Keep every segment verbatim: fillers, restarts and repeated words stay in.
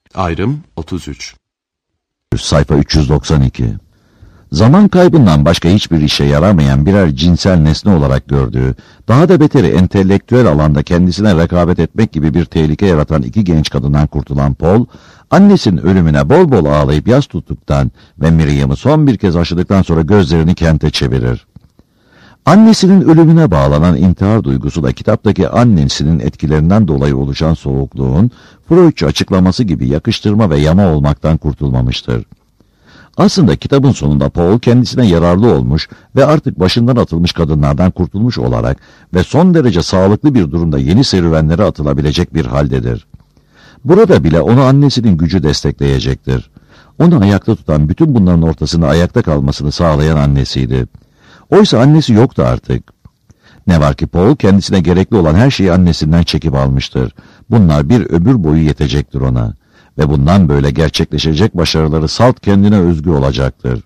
Ayrım otuz üç. Sayfa üç yüz doksan iki. Zaman kaybından başka hiçbir işe yaramayan birer cinsel nesne olarak gördüğü, daha da beteri entelektüel alanda kendisine rekabet etmek gibi bir tehlike yaratan iki genç kadından kurtulan Paul, annesinin ölümüne bol bol ağlayıp yas tuttuktan ve Miriam'ı son bir kez aşıdıktan sonra gözlerini Kent'e çevirir. Annesinin ölümüne bağlanan intihar duygusu da kitaptaki annesinin etkilerinden dolayı oluşan soğukluğun Freudçu açıklaması gibi yakıştırma ve yama olmaktan kurtulmamıştır. Aslında kitabın sonunda Paul kendisine yararlı olmuş ve artık başından atılmış kadınlardan kurtulmuş olarak ve son derece sağlıklı bir durumda yeni serüvenlere atılabilecek bir haldedir. Burada bile onu annesinin gücü destekleyecektir. Onu ayakta tutan, bütün bunların ortasında ayakta kalmasını sağlayan annesiydi. Oysa annesi yoktu artık. Ne var ki Paul kendisine gerekli olan her şeyi annesinden çekip almıştır. Bunlar bir ömür boyu yetecektir ona. Ve bundan böyle gerçekleşecek başarıları salt kendine özgü olacaktır.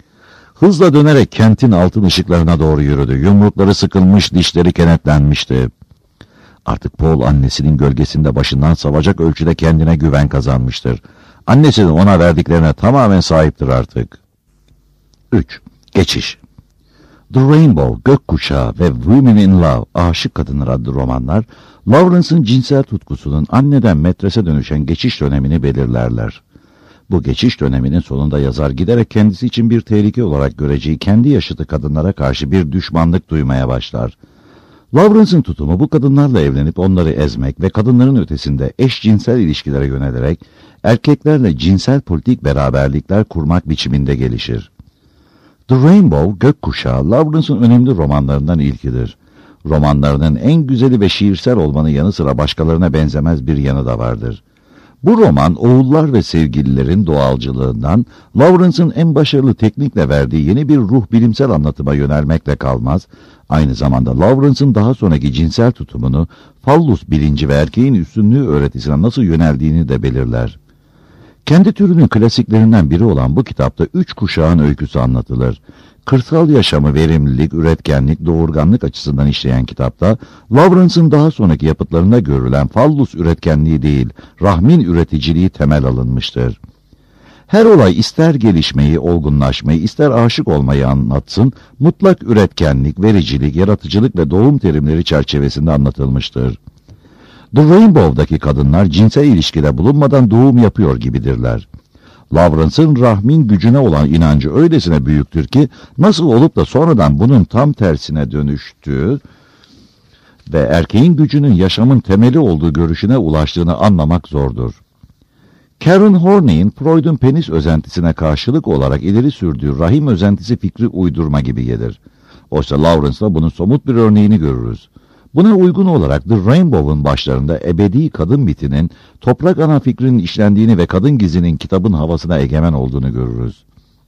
Hızla dönerek kentin altın ışıklarına doğru yürüdü. Yumrukları sıkılmış, dişleri kenetlenmişti. Artık Paul annesinin gölgesinde başından savacak ölçüde kendine güven kazanmıştır. Annesinin ona verdiklerine tamamen sahiptir artık. üç. Geçiş. The Rainbow, Gökkuşağı ve Women in Love, Aşık Kadınlar adlı romanlar, Lawrence'ın cinsel tutkusunun anneden metrese dönüşen geçiş dönemini belirlerler. Bu geçiş döneminin sonunda yazar giderek kendisi için bir tehlike olarak göreceği kendi yaşıtı kadınlara karşı bir düşmanlık duymaya başlar. Lawrence'ın tutumu bu kadınlarla evlenip onları ezmek ve kadınların ötesinde eşcinsel ilişkilere yönelerek erkeklerle cinsel politik beraberlikler kurmak biçiminde gelişir. The Rainbow, Gökkuşağı, Lawrence'ın önemli romanlarından ilkidir. Romanlarının en güzeli ve şiirsel olmanın yanı sıra başkalarına benzemez bir yanı da vardır. Bu roman, oğullar ve sevgililerin doğalcılığından, Lawrence'ın en başarılı teknikle verdiği yeni bir ruh bilimsel anlatıma yönelmekle kalmaz, aynı zamanda Lawrence'ın daha sonraki cinsel tutumunu, fallus bilinci ve erkeğin üstünlüğü öğretisine nasıl yöneldiğini de belirler. Kendi türünün klasiklerinden biri olan bu kitapta üç kuşağın öyküsü anlatılır. Kırsal yaşamı verimlilik, üretkenlik, doğurganlık açısından işleyen kitapta, Lawrence'ın daha sonraki yapıtlarında görülen fallus üretkenliği değil, rahmin üreticiliği temel alınmıştır. Her olay ister gelişmeyi, olgunlaşmayı, ister aşık olmayı anlatsın, mutlak üretkenlik, vericilik, yaratıcılık ve doğum terimleri çerçevesinde anlatılmıştır. The Rainbow'daki kadınlar cinsel ilişkide bulunmadan doğum yapıyor gibidirler. Lawrence'ın rahmin gücüne olan inancı öylesine büyüktür ki, nasıl olup da sonradan bunun tam tersine dönüştüğü ve erkeğin gücünün yaşamın temeli olduğu görüşüne ulaştığını anlamak zordur. Karen Horney'in Freud'un penis özentisine karşılık olarak ileri sürdüğü rahim özentisi fikri uydurma gibi gelir. Oysa Lawrence'da bunun somut bir örneğini görürüz. Buna uygun olarak The Rainbow'un başlarında ebedi kadın mitinin, toprak ana fikrinin işlendiğini ve kadın gizinin kitabın havasına egemen olduğunu görürüz.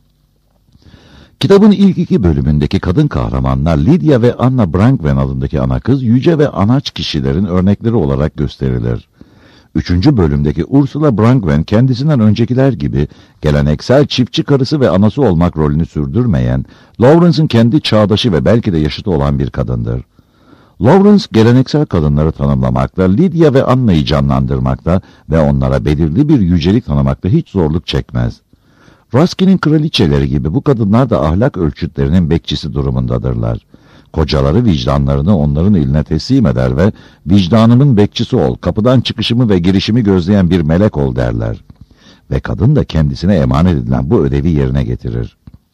Kitabın ilk iki bölümündeki kadın kahramanlar Lydia ve Anna Brangwen adındaki ana kız, yüce ve anaç kişilerin örnekleri olarak gösterilir. Üçüncü bölümdeki Ursula Brangwen kendisinden öncekiler gibi geleneksel çiftçi karısı ve anası olmak rolünü sürdürmeyen, Lawrence'ın kendi çağdaşı ve belki de yaşıtı olan bir kadındır. Lawrence geleneksel kadınları tanımlamakta, Lydia ve Anna'yı canlandırmakta ve onlara belirli bir yücelik tanımakta hiç zorluk çekmez. Ruskin'in kraliçeleri gibi bu kadınlar da ahlak ölçütlerinin bekçisi durumundadırlar. Kocaları vicdanlarını onların eline teslim eder ve vicdanımın bekçisi ol, kapıdan çıkışımı ve girişimi gözleyen bir melek ol derler. Ve kadın da kendisine emanet edilen bu ödevi yerine getirir.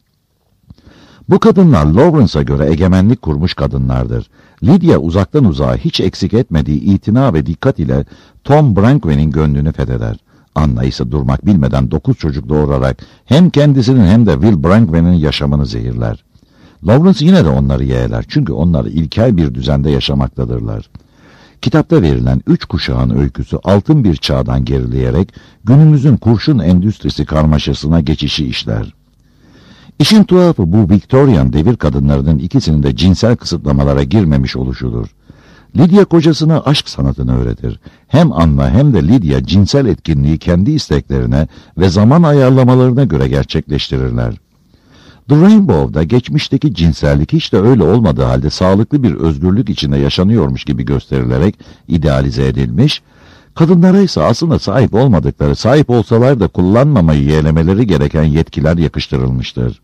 Bu kadınlar Lawrence'a göre egemenlik kurmuş kadınlardır. Lydia uzaktan uzağa hiç eksik etmediği itina ve dikkat ile Tom Brangwen'in gönlünü fetheder. Anna ise durmak bilmeden dokuz çocuk doğurarak hem kendisinin hem de Will Brangwen'in yaşamını zehirler. Lawrence yine de onları yeğler çünkü onlar ilkel bir düzende yaşamaktadırlar. Kitapta verilen üç kuşağın öyküsü altın bir çağdan gerileyerek günümüzün kurşun endüstrisi karmaşasına geçişi işler. İşin tuhafı bu Victorian devir kadınlarının ikisinin de cinsel kısıtlamalara girmemiş oluşudur. Lydia kocasına aşk sanatını öğretir. Hem Anna hem de Lydia cinsel etkinliği kendi isteklerine ve zaman ayarlamalarına göre gerçekleştirirler. The Rainbow'da geçmişteki cinsellik hiç de öyle olmadığı halde sağlıklı bir özgürlük içinde yaşanıyormuş gibi gösterilerek idealize edilmiş, Kadınlara ise aslında sahip olmadıkları, sahip olsalar da kullanmamayı yeğlemeleri gereken yetkiler yakıştırılmıştır.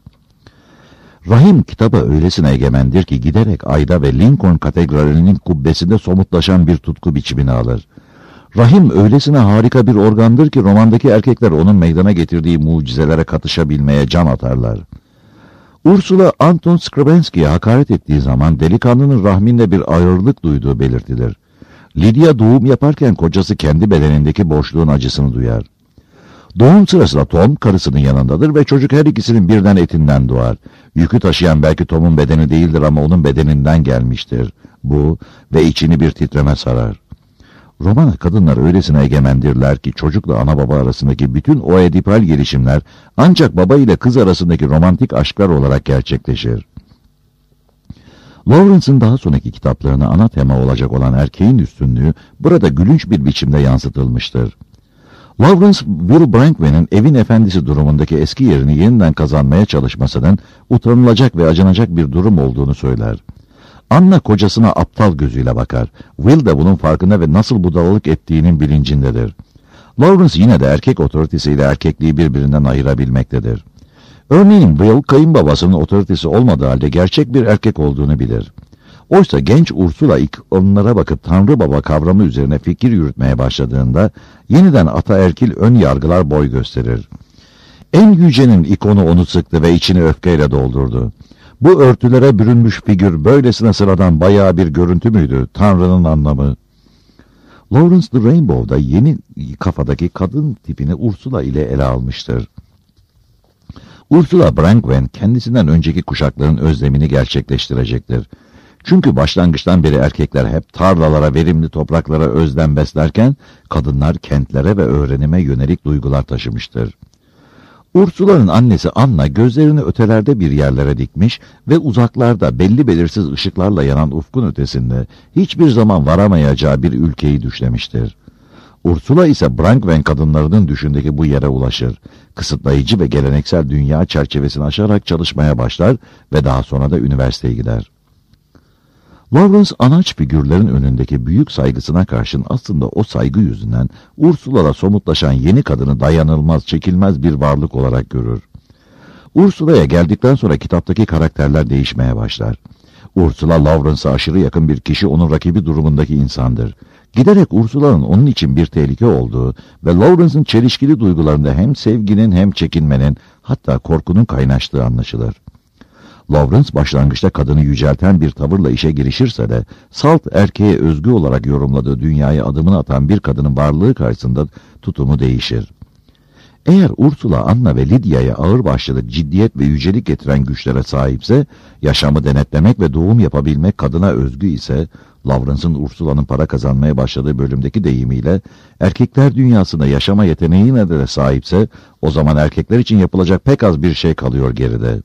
Rahim kitaba öylesine egemendir ki giderek ayda ve Lincoln katedralinin kubbesinde somutlaşan bir tutku biçimini alır. Rahim öylesine harika bir organdır ki romandaki erkekler onun meydana getirdiği mucizelere katışabilmeye can atarlar. Ursula Anton Scriabinski'ye hakaret ettiği zaman delikanlının rahminde bir ağırlık duyduğu belirtilir. Lydia doğum yaparken kocası kendi bedenindeki boşluğun acısını duyar. Doğum sırasında Tom karısının yanındadır ve çocuk her ikisinin birden etinden doğar. Yükü taşıyan belki Tom'un bedeni değildir ama onun bedeninden gelmiştir. Bu ve içini bir titreme sarar. Romana kadınlar öylesine egemendirler ki çocukla ana baba arasındaki bütün o edipal gelişimler ancak baba ile kız arasındaki romantik aşklar olarak gerçekleşir. Lawrence'ın daha sonraki kitaplarına ana tema olacak olan erkeğin üstünlüğü burada gülünç bir biçimde yansıtılmıştır. Lawrence, Will Branwyn'in evin efendisi durumundaki eski yerini yeniden kazanmaya çalışmasının utanılacak ve acınacak bir durum olduğunu söyler. Anna kocasına aptal gözüyle bakar. Will de bunun farkında ve nasıl budalalık ettiğinin bilincindedir. Lawrence yine de erkek otoritesiyle erkekliği birbirinden ayırabilmektedir. Örneğin Will, kayınbabasının otoritesi olmadığı halde gerçek bir erkek olduğunu bilir. Oysa genç Ursula ilk onlara bakıp Tanrı Baba kavramı üzerine fikir yürütmeye başladığında yeniden ataerkil ön yargılar boy gösterir. En yücenin ikonu onu sıktı ve içini öfkeyle doldurdu. Bu örtülere bürünmüş figür böylesine sıradan bayağı bir görüntü müydü? Tanrı'nın anlamı. Lawrence the Rainbow'da yeni kafadaki kadın tipini Ursula ile ele almıştır. Ursula Branwen kendisinden önceki kuşakların özlemini gerçekleştirecektir. Çünkü başlangıçtan beri erkekler hep tarlalara, verimli topraklara özlem beslerken kadınlar kentlere ve öğrenime yönelik duygular taşımıştır. Ursula'nın annesi Anna gözlerini ötelerde bir yerlere dikmiş ve uzaklarda belli belirsiz ışıklarla yanan ufkun ötesinde hiçbir zaman varamayacağı bir ülkeyi düşlemiştir. Ursula ise Branwen kadınlarının düşündeki bu yere ulaşır. Kısıtlayıcı ve geleneksel dünya çerçevesini aşarak çalışmaya başlar ve daha sonra da üniversiteye gider. Lawrence anaç figürlerin önündeki büyük saygısına karşın aslında o saygı yüzünden Ursula'da somutlaşan yeni kadını dayanılmaz, çekilmez bir varlık olarak görür. Ursula'ya geldikten sonra kitaptaki karakterler değişmeye başlar. Ursula, Lawrence'a aşırı yakın bir kişi, onun rakibi durumundaki insandır. Giderek Ursula'nın onun için bir tehlike olduğu ve Lawrence'ın çelişkili duygularında hem sevginin hem çekinmenin, hatta korkunun kaynaştığı anlaşılır. Lawrence başlangıçta kadını yücelten bir tavırla işe girişirse de salt erkeğe özgü olarak yorumladığı dünyaya adımını atan bir kadının varlığı karşısında tutumu değişir. Eğer Ursula, Anna ve Lydia'ya ağırbaşlılık, ciddiyet ve yücelik getiren güçlere sahipse, yaşamı denetlemek ve doğum yapabilmek kadına özgü ise, Lawrence'ın Ursula'nın para kazanmaya başladığı bölümdeki deyimiyle, erkekler dünyasında yaşama yeteneğine de sahipse, o zaman erkekler için yapılacak pek az bir şey kalıyor geride.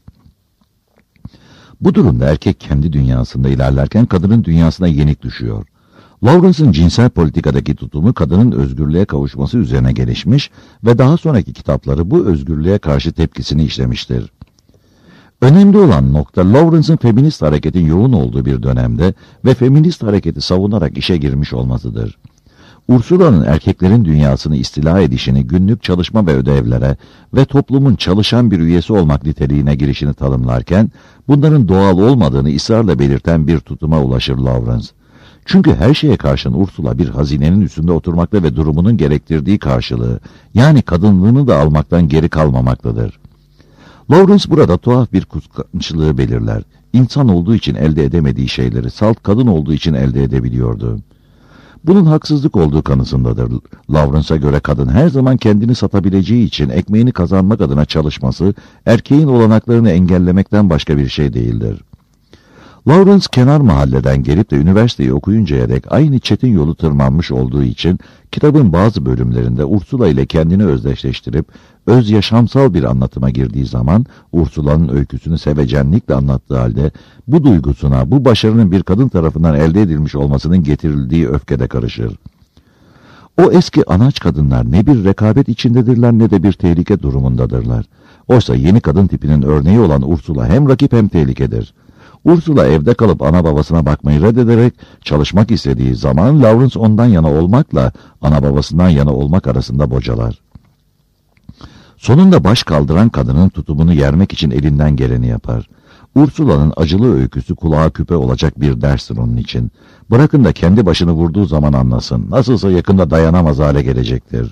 Bu durumda erkek kendi dünyasında ilerlerken kadının dünyasına yenik düşüyor. Lawrence'ın cinsel politikadaki tutumu kadının özgürlüğe kavuşması üzerine gelişmiş ve daha sonraki kitapları bu özgürlüğe karşı tepkisini işlemiştir. Önemli olan nokta Lawrence'ın feminist hareketin yoğun olduğu bir dönemde ve feminist hareketi savunarak işe girmiş olmasıdır. Ursula'nın erkeklerin dünyasını istila edişini günlük çalışma ve ödevlere ve toplumun çalışan bir üyesi olmak niteliğine girişini tanımlarken, bunların doğal olmadığını ısrarla belirten bir tutuma ulaşır Lawrence. Çünkü her şeye karşın Ursula bir hazinenin üstünde oturmakta ve durumunun gerektirdiği karşılığı, yani kadınlığını da almaktan geri kalmamaktadır. Lawrence burada tuhaf bir kıskançlığı belirler. İnsan olduğu için elde edemediği şeyleri salt kadın olduğu için elde edebiliyordu. Bunun haksızlık olduğu kanısındadır. Lawrence'a göre kadın her zaman kendini satabileceği için ekmeğini kazanmak adına çalışması, erkeğin olanaklarını engellemekten başka bir şey değildir. Lawrence kenar mahalleden gelip de üniversiteyi okuyuncaya dek aynı çetin yolu tırmanmış olduğu için kitabın bazı bölümlerinde Ursula ile kendini özdeşleştirip öz yaşamsal bir anlatıma girdiği zaman Ursula'nın öyküsünü sevecenlikle anlattığı halde bu duygusuna, bu başarının bir kadın tarafından elde edilmiş olmasının getirildiği öfkede karışır. O eski anaç kadınlar ne bir rekabet içindedirler ne de bir tehlike durumundadırlar. Oysa yeni kadın tipinin örneği olan Ursula hem rakip hem tehlikedir. Ursula evde kalıp ana babasına bakmayı reddederek çalışmak istediği zaman Lawrence ondan yana olmakla ana babasından yana olmak arasında bocalar. Sonunda baş kaldıran kadının tutumunu yermek için elinden geleni yapar. Ursula'nın acılı öyküsü kulağa küpe olacak bir derstir onun için. Bırakın da kendi başını vurduğu zaman anlasın. Nasılsa yakında dayanamaz hale gelecektir.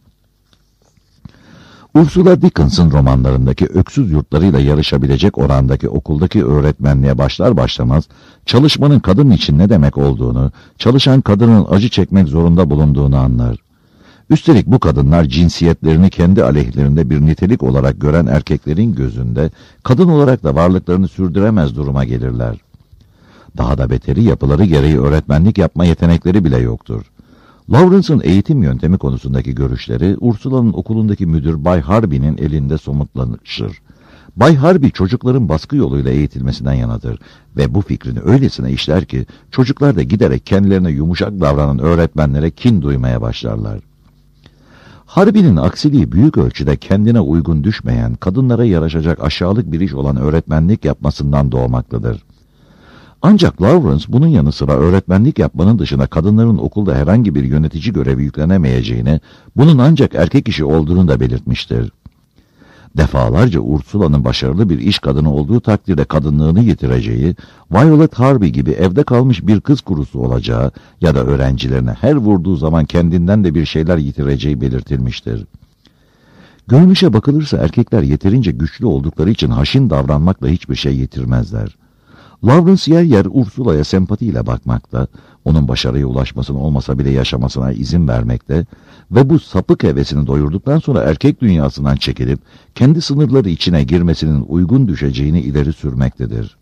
Ursula Dickens'ın romanlarındaki öksüz yurtlarıyla yarışabilecek orandaki okuldaki öğretmenliğe başlar başlamaz, çalışmanın kadın için ne demek olduğunu, çalışan kadının acı çekmek zorunda bulunduğunu anlar. Üstelik bu kadınlar cinsiyetlerini kendi aleyhlerinde bir nitelik olarak gören erkeklerin gözünde, kadın olarak da varlıklarını sürdüremez duruma gelirler. Daha da beteri yapıları gereği öğretmenlik yapma yetenekleri bile yoktur. Lawrence'ın eğitim yöntemi konusundaki görüşleri, Ursula'nın okulundaki müdür Bay Harby'nin elinde somutlanışır. Bay Harby çocukların baskı yoluyla eğitilmesinden yanadır ve bu fikrini öylesine işler ki, çocuklar da giderek kendilerine yumuşak davranan öğretmenlere kin duymaya başlarlar. Harby'nin aksiliği büyük ölçüde kendine uygun düşmeyen, kadınlara yaraşacak aşağılık bir iş olan öğretmenlik yapmasından doğmaktadır. Ancak Lawrence bunun yanı sıra öğretmenlik yapmanın dışında kadınların okulda herhangi bir yönetici görevi yüklenemeyeceğini, bunun ancak erkek işi olduğunu da belirtmiştir. Defalarca Ursula'nın başarılı bir iş kadını olduğu takdirde kadınlığını yitireceği, Violet Harby gibi evde kalmış bir kız kurusu olacağı ya da öğrencilerine her vurduğu zaman kendinden de bir şeyler yitireceği belirtilmiştir. Görünüşe bakılırsa erkekler yeterince güçlü oldukları için haşin davranmakla hiçbir şey yitirmezler. Lawrence yer yer Ursula'ya sempatiyle bakmakta, onun başarıya ulaşmasına olmasa bile yaşamasına izin vermekte ve bu sapık hevesini doyurduktan sonra erkek dünyasından çekilip kendi sınırları içine girmesinin uygun düşeceğini ileri sürmektedir.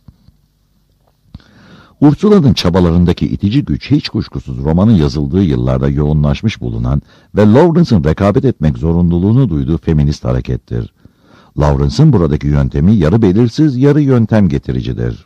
Ursula'nın çabalarındaki itici güç hiç kuşkusuz romanın yazıldığı yıllarda yoğunlaşmış bulunan ve Lawrence'ın rekabet etmek zorunluluğunu duyduğu feminist harekettir. Lawrence'ın buradaki yöntemi yarı belirsiz, yarı yöntem getiricidir.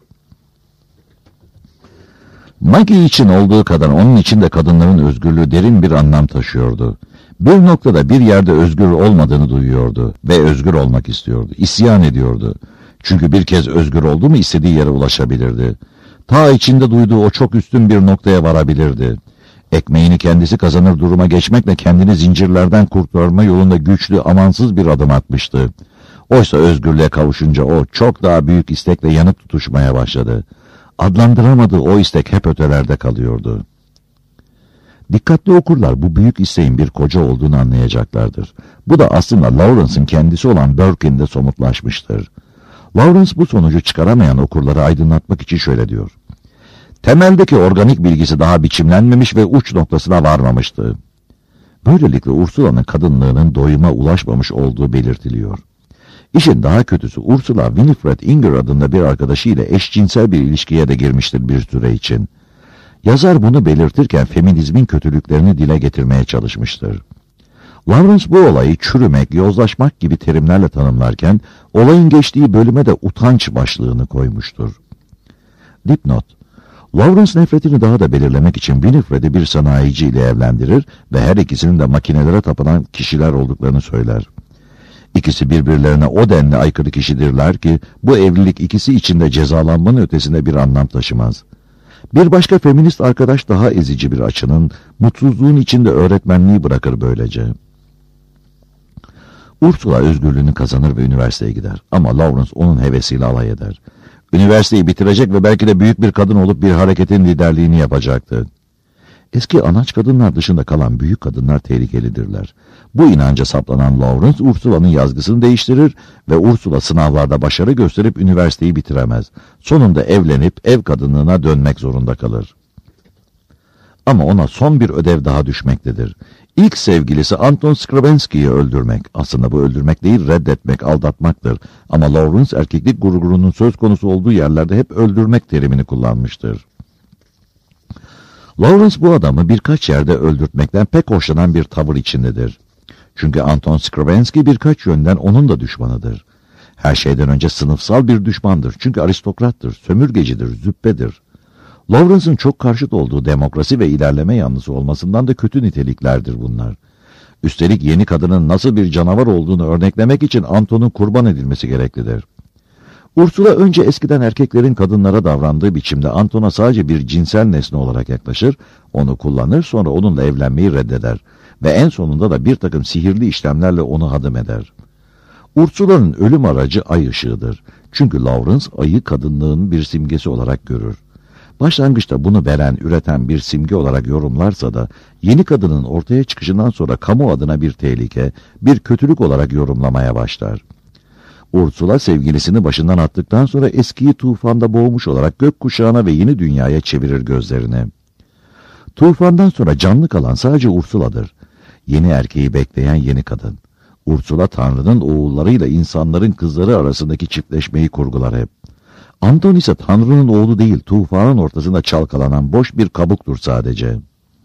Maggie için olduğu kadar onun için de kadınların özgürlüğü derin bir anlam taşıyordu. Bir noktada bir yerde özgür olmadığını duyuyordu ve özgür olmak istiyordu, isyan ediyordu. Çünkü bir kez özgür oldu mu istediği yere ulaşabilirdi. Ta içinde duyduğu o çok üstün bir noktaya varabilirdi. Ekmeğini kendisi kazanır duruma geçmekle kendini zincirlerden kurtarma yolunda güçlü, amansız bir adım atmıştı. Oysa özgürlüğe kavuşunca o çok daha büyük istekle yanıp tutuşmaya başladı. Adlandıramadığı o istek hep ötelerde kalıyordu. Dikkatli okurlar bu büyük isteğin bir koca olduğunu anlayacaklardır. Bu da aslında Lawrence'ın kendisi olan Birkin'de somutlaşmıştır. Lawrence bu sonucu çıkaramayan okurları aydınlatmak için şöyle diyor. Temeldeki organik bilgisi daha biçimlenmemiş ve uç noktasına varmamıştı. Böylelikle Ursula'nın kadınlığının doyuma ulaşmamış olduğu belirtiliyor. İşin daha kötüsü Ursula, Winifred Inger adında bir arkadaşıyla eşcinsel bir ilişkiye de girmiştir bir süre için. Yazar bunu belirtirken feminizmin kötülüklerini dile getirmeye çalışmıştır. Lawrence bu olayı çürümek, yozlaşmak gibi terimlerle tanımlarken, olayın geçtiği bölüme de utanç başlığını koymuştur. Dipnot: Lawrence nefretini daha da belirlemek için Winifred'i bir sanayici ile evlendirir ve her ikisinin de makinelere tapınan kişiler olduklarını söyler. İkisi birbirlerine o denli aykırı kişidirler ki bu evlilik ikisi için de cezalanmanın ötesinde bir anlam taşımaz. Bir başka feminist arkadaş daha ezici bir açının, mutsuzluğun içinde öğretmenliği bırakır böylece. Ursula özgürlüğünü kazanır ve üniversiteye gider ama Lawrence onun hevesiyle alay eder. Üniversiteyi bitirecek ve belki de büyük bir kadın olup bir hareketin liderliğini yapacaktı. Eski anaç kadınlar dışında kalan büyük kadınlar tehlikelidirler. Bu inanca saplanan Lawrence, Ursula'nın yazgısını değiştirir ve Ursula sınavlarda başarı gösterip üniversiteyi bitiremez. Sonunda evlenip ev kadınlığına dönmek zorunda kalır. Ama ona son bir ödev daha düşmektedir. İlk sevgilisi Anton Skrebensky'yi öldürmek. Aslında bu öldürmek değil, reddetmek, aldatmaktır. Ama Lawrence erkeklik gururunun söz konusu olduğu yerlerde hep öldürmek terimini kullanmıştır. Lawrence bu adamı birkaç yerde öldürtmekten pek hoşlanan bir tavır içindedir. Çünkü Anton Skrebensky birkaç yönden onun da düşmanıdır. Her şeyden önce sınıfsal bir düşmandır. Çünkü aristokrattır, sömürgecidir, züppedir. Lawrence'ın çok karşıt olduğu demokrasi ve ilerleme yanlısı olmasından da kötü niteliklerdir bunlar. Üstelik yeni kadının nasıl bir canavar olduğunu örneklemek için Anton'un kurban edilmesi gereklidir. Ursula önce eskiden erkeklerin kadınlara davrandığı biçimde Anton'a sadece bir cinsel nesne olarak yaklaşır, onu kullanır, sonra onunla evlenmeyi reddeder ve en sonunda da bir takım sihirli işlemlerle onu hadım eder. Ursula'nın ölüm aracı ay ışığıdır. Çünkü Lawrence ayı kadınlığın bir simgesi olarak görür. Başlangıçta bunu veren, üreten bir simge olarak yorumlarsa da yeni kadının ortaya çıkışından sonra kamu adına bir tehlike, bir kötülük olarak yorumlamaya başlar. Ursula sevgilisini başından attıktan sonra eskiyi tufanda boğmuş olarak gökkuşağına ve yeni dünyaya çevirir gözlerini. Tufandan sonra canlı kalan sadece Ursula'dır. Yeni erkeği bekleyen yeni kadın. Ursula Tanrı'nın oğullarıyla insanların kızları arasındaki çiftleşmeyi kurgular hep. Anton ise Tanrı'nın oğlu değil, tufanın ortasında çalkalanan boş bir kabuktur sadece.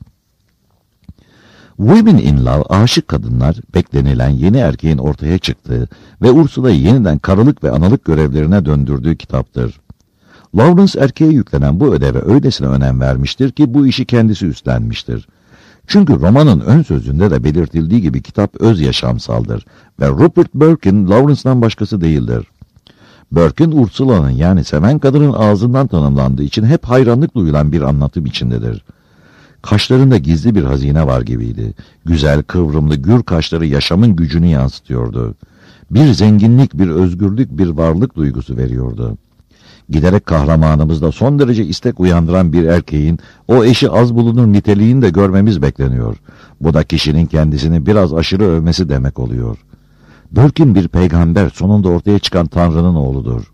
Women in Love, aşık kadınlar, beklenilen yeni erkeğin ortaya çıktığı ve Ursula'yı yeniden karılık ve analık görevlerine döndürdüğü kitaptır. Lawrence erkeğe yüklenen bu ödeve öylesine önem vermiştir ki bu işi kendisi üstlenmiştir. Çünkü romanın ön sözünde de belirtildiği gibi kitap öz yaşamsaldır ve Rupert Burke'in Lawrence'dan başkası değildir. Burke'in Ursula'nın yani seven kadının ağzından tanımlandığı için hep hayranlık duyulan bir anlatım içindedir. Kaşlarında gizli bir hazine var gibiydi. Güzel, kıvrımlı, gür kaşları yaşamın gücünü yansıtıyordu. Bir zenginlik, bir özgürlük, bir varlık duygusu veriyordu. Giderek kahramanımızda son derece istek uyandıran bir erkeğin o eşi az bulunur niteliğini de görmemiz bekleniyor. Bu da kişinin kendisini biraz aşırı övmesi demek oluyor. Burke'in bir peygamber, sonunda ortaya çıkan Tanrı'nın oğludur.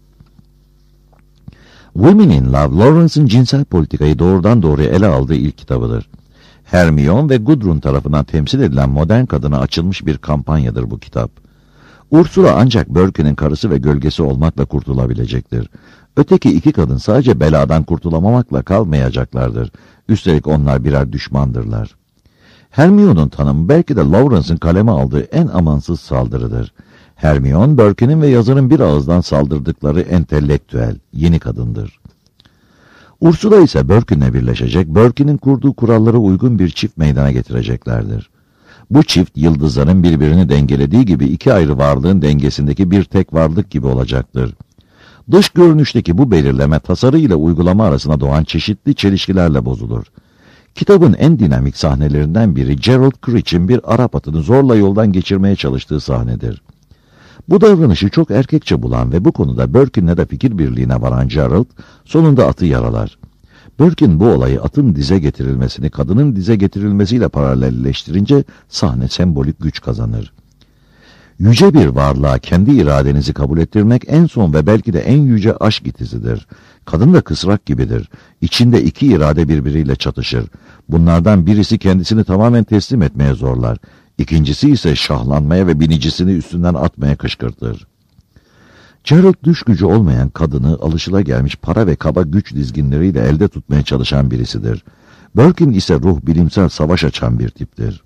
Women in Love, Lawrence'ın cinsel politikayı doğrudan doğruya ele aldığı ilk kitabıdır. Hermione ve Gudrun tarafından temsil edilen modern kadına açılmış bir kampanyadır bu kitap. Ursula ancak Burke'nin karısı ve gölgesi olmakla kurtulabilecektir. Öteki iki kadın sadece beladan kurtulamamakla kalmayacaklardır. Üstelik onlar birer düşmandırlar. Hermione'un tanımı belki de Lawrence'ın kaleme aldığı en amansız saldırıdır. Hermione, Burke'nin ve yazarın bir ağızdan saldırdıkları entelektüel, yeni kadındır. Ursula ise Burke'ninle birleşecek, Burke'nin kurduğu kurallara uygun bir çift meydana getireceklerdir. Bu çift, yıldızların birbirini dengelediği gibi iki ayrı varlığın dengesindeki bir tek varlık gibi olacaktır. Dış görünüşteki bu belirleme, tasarı ile uygulama arasında doğan çeşitli çelişkilerle bozulur. Kitabın en dinamik sahnelerinden biri, Gerald Critch'in bir Arap atını zorla yoldan geçirmeye çalıştığı sahnedir. Bu davranışı çok erkekçe bulan ve bu konuda Burke'inle de fikir birliğine varan Gerald, sonunda atı yaralar. Burke bu olayı atın dize getirilmesini kadının dize getirilmesiyle paralelleştirince sahne sembolik güç kazanır. Yüce bir varlığa kendi iradenizi kabul ettirmek en son ve belki de en yüce aşk itizidir. Kadın da kısrak gibidir. İçinde iki irade birbiriyle çatışır. Bunlardan birisi kendisini tamamen teslim etmeye zorlar. İkincisi ise şahlanmaya ve binicisini üstünden atmaya kışkırtır. Gerald düş gücü olmayan kadını alışılagelmiş para ve kaba güç dizginleriyle elde tutmaya çalışan birisidir. Burke ise ruh bilimsel savaş açan bir tiptir.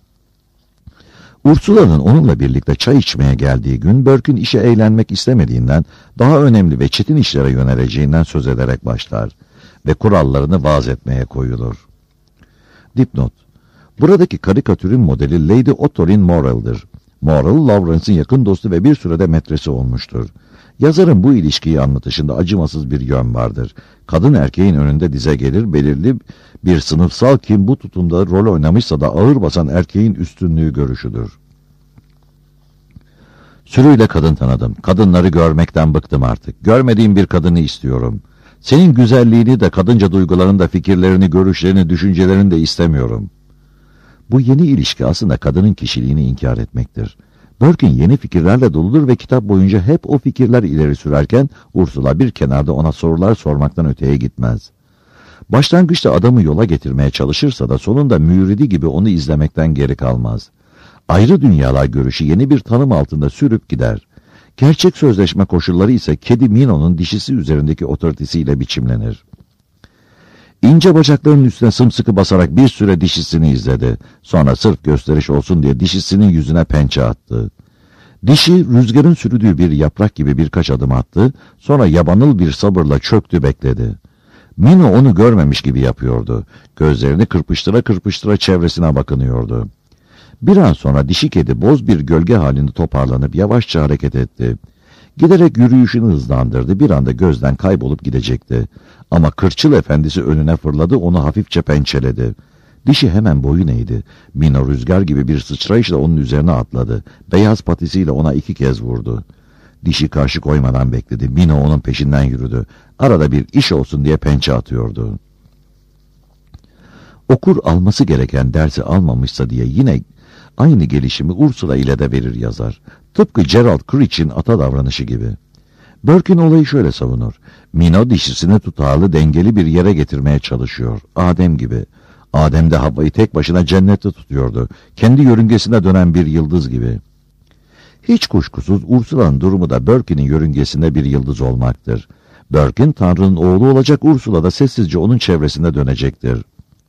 Ursula'nın onunla birlikte çay içmeye geldiği gün Burke işe eğlenmek istemediğinden daha önemli ve çetin işlere yöneleceğinden söz ederek başlar ve kurallarını vaaz etmeye koyulur. Dipnot: buradaki karikatürün modeli Lady Ottoline Morrell'dır. Morrell, Lawrence'ın yakın dostu ve bir sürede metresi olmuştur. Yazarın bu ilişkiyi anlatışında acımasız bir yön vardır. Kadın erkeğin önünde dize gelir, belirli bir sınıfsal kim bu tutumda rol oynamışsa da ağır basan erkeğin üstünlüğü görüşüdür. Sürüyle kadın tanıdım. Kadınları görmekten bıktım artık. Görmediğim bir kadını istiyorum. Senin güzelliğini de, kadınca duygularını da, fikirlerini, görüşlerini, düşüncelerini de istemiyorum. Bu yeni ilişki aslında kadının kişiliğini inkar etmektir. Burke yeni fikirlerle doludur ve kitap boyunca hep o fikirler ileri sürerken Ursula bir kenarda ona sorular sormaktan öteye gitmez. Başlangıçta adamı yola getirmeye çalışırsa da sonunda müridi gibi onu izlemekten geri kalmaz. Ayrı dünyalar görüşü yeni bir tanım altında sürüp gider. Gerçek sözleşme koşulları ise kedi Minon'un dişisi üzerindeki otoritesiyle biçimlenir. İnce bacaklarının üstüne sımsıkı basarak bir süre dişisini izledi. Sonra sırf gösteriş olsun diye dişisinin yüzüne pençe attı. Dişi rüzgarın sürüdüğü bir yaprak gibi birkaç adım attı. Sonra yabanıl bir sabırla çöktü, bekledi. Mino onu görmemiş gibi yapıyordu. Gözlerini kırpıştıra kırpıştıra çevresine bakınıyordu. Bir an sonra dişi kedi boz bir gölge halinde toparlanıp yavaşça hareket etti. Giderek yürüyüşünü hızlandırdı, bir anda gözden kaybolup gidecekti. Ama kırçıl efendisi önüne fırladı, onu hafifçe pençeledi. Dişi hemen boyun eğdi. Mino rüzgar gibi bir sıçrayışla onun üzerine atladı. Beyaz patisiyle ona iki kez vurdu. Dişi karşı koymadan bekledi. Mino onun peşinden yürüdü. Arada bir iş olsun diye pençe atıyordu. Okur alması gereken dersi almamışsa diye yine aynı gelişimi Ursula ile de verir yazar. Tıpkı Gerald Creech'in ata davranışı gibi. Birkin olayı şöyle savunur. Mino dişisini tutarlı, dengeli bir yere getirmeye çalışıyor. Adem gibi. Adem de Havva'yı tek başına cennette tutuyordu. Kendi yörüngesine dönen bir yıldız gibi. Hiç kuşkusuz Ursula'nın durumu da Birkin'in yörüngesinde bir yıldız olmaktır. Birkin, Tanrı'nın oğlu olacak, Ursula da sessizce onun çevresinde dönecektir.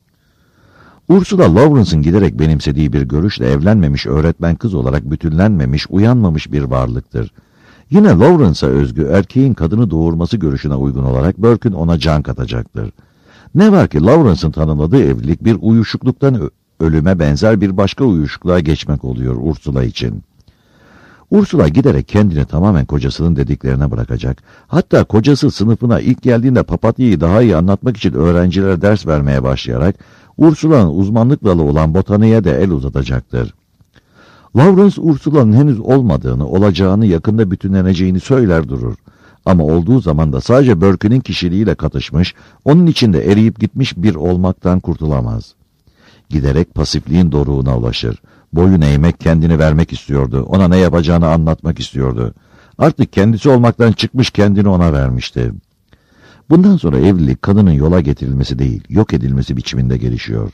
Ursula, Lawrence'ın giderek benimsediği bir görüşle evlenmemiş öğretmen kız olarak bütünlenmemiş, uyanmamış bir varlıktır. Yine Lawrence'a özgü erkeğin kadını doğurması görüşüne uygun olarak Birkin ona can katacaktır. Ne var ki Lawrence'ın tanımladığı evlilik bir uyuşukluktan ölüme benzer bir başka uyuşukluğa geçmek oluyor Ursula için. Ursula giderek kendini tamamen kocasının dediklerine bırakacak. Hatta kocası sınıfına ilk geldiğinde papatyayı daha iyi anlatmak için öğrencilere ders vermeye başlayarak Ursula'nın uzmanlık dalı olan botaniğe de el uzatacaktır. Lawrence, Ursula'nın henüz olmadığını, olacağını, yakında bütünleneceğini söyler durur. Ama olduğu zaman da sadece Birkin'in kişiliğiyle katışmış, onun içinde eriyip gitmiş bir olmaktan kurtulamaz. Giderek pasifliğin doruğuna ulaşır. Boyun eğmek, kendini vermek istiyordu. Ona ne yapacağını anlatmak istiyordu. Artık kendisi olmaktan çıkmış, kendini ona vermişti. Bundan sonra evlilik kadının yola getirilmesi değil, yok edilmesi biçiminde gelişiyor.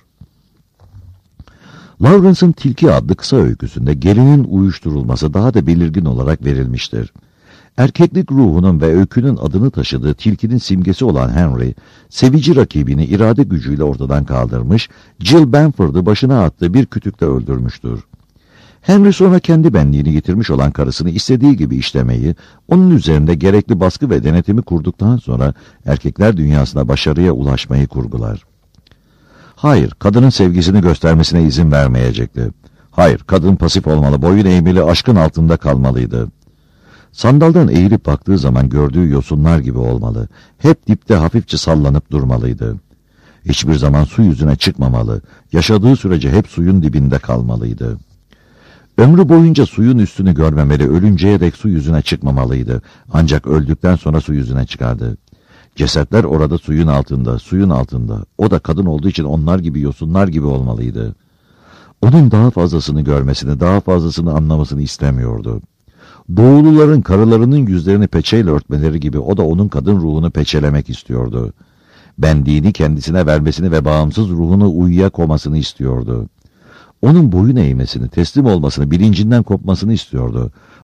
Lawrence'ın Tilki adlı kısa öyküsünde gelinin uyuşturulması daha da belirgin olarak verilmiştir. Erkeklik ruhunun ve öykünün adını taşıdığı tilkinin simgesi olan Henry, sevici rakibini irade gücüyle ortadan kaldırmış, Jill Bamford'u başına attığı bir kütükle öldürmüştür. Henry sonra kendi benliğini yitirmiş olan karısını istediği gibi işlemeyi, onun üzerinde gerekli baskı ve denetimi kurduktan sonra erkekler dünyasına başarıya ulaşmayı kurgular. Hayır, kadının sevgisini göstermesine izin vermeyecekti. Hayır, kadın pasif olmalı, boyun eğmeli, aşkın altında kalmalıydı. Sandaldan eğilip baktığı zaman gördüğü yosunlar gibi olmalı. Hep dipte hafifçe sallanıp durmalıydı. Hiçbir zaman su yüzüne çıkmamalı. Yaşadığı sürece hep suyun dibinde kalmalıydı. Ömrü boyunca suyun üstünü görmemeli, ölünceye dek su yüzüne çıkmamalıydı. Ancak öldükten sonra su yüzüne çıkardı. Cesetler orada suyun altında, suyun altında. O da kadın olduğu için onlar gibi, yosunlar gibi olmalıydı. Onun daha fazlasını görmesini, daha fazlasını anlamasını istemiyordu. Doğuluların karılarının yüzlerini peçeyle örtmeleri gibi o da onun kadın ruhunu peçelemek istiyordu. Benliğini kendisine vermesini ve bağımsız ruhunu uyuya komasını istiyordu. Onun boyun eğmesini, teslim olmasını, bilincinden kopmasını istiyordu.